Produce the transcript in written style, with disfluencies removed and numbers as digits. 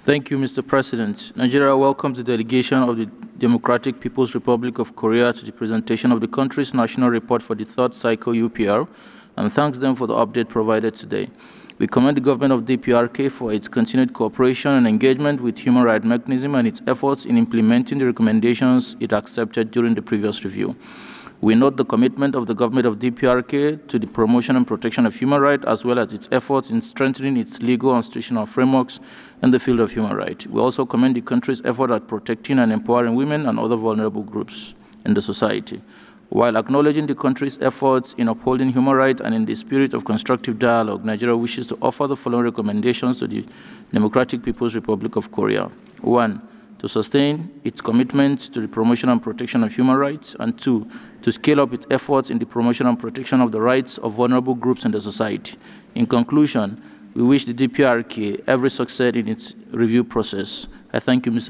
Thank you, Mr. President. Nigeria welcomes the delegation of the Democratic People's Republic of Korea to the presentation of the country's national report for the third cycle UPR and thanks them for the update provided today. We commend the government of DPRK for its continued cooperation and engagement with human rights mechanism and its efforts in implementing the recommendations it accepted during the previous review. We note the commitment of the government of DPRK to the promotion and protection of human rights, as well as its efforts in strengthening its legal and institutional frameworks in the field of human rights. We also commend the country's effort at protecting and empowering women and other vulnerable groups in the society. While acknowledging the country's efforts in upholding human rights and in the spirit of constructive dialogue, Nigeria wishes to offer the following recommendations to the Democratic People's Republic of Korea. 1. To sustain its commitment to the promotion and protection of human rights, and 2, to scale up its efforts in the promotion and protection of the rights of vulnerable groups in the society. In conclusion, we wish the DPRK every success in its review process. I thank you, Mr.